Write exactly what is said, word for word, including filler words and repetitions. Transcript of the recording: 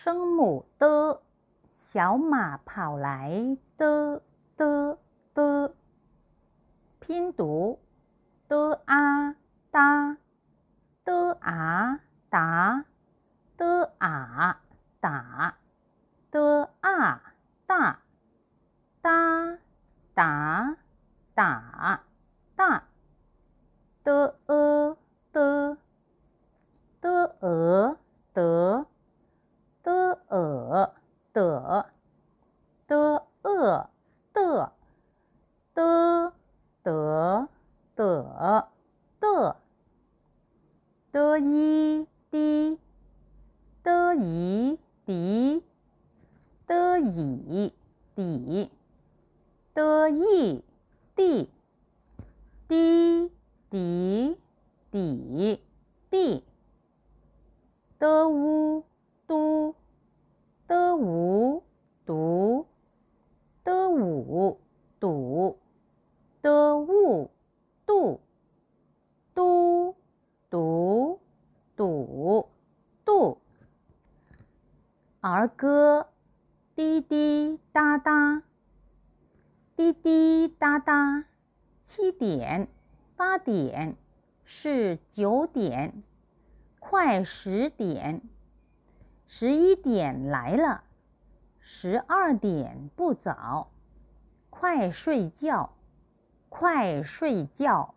声母的，小马跑来的的的，拼读的啊哒的啊达的啊打的啊大哒打打大的呃的的呃得的呃的的呃的的得的的的一滴的一滴的以底的意地滴底底地的无都的无读的五堵的物度都读堵度儿歌滴滴答答滴滴答答，七点八点是九点，快十点，十一点来了，十二点不早，快睡觉快睡觉。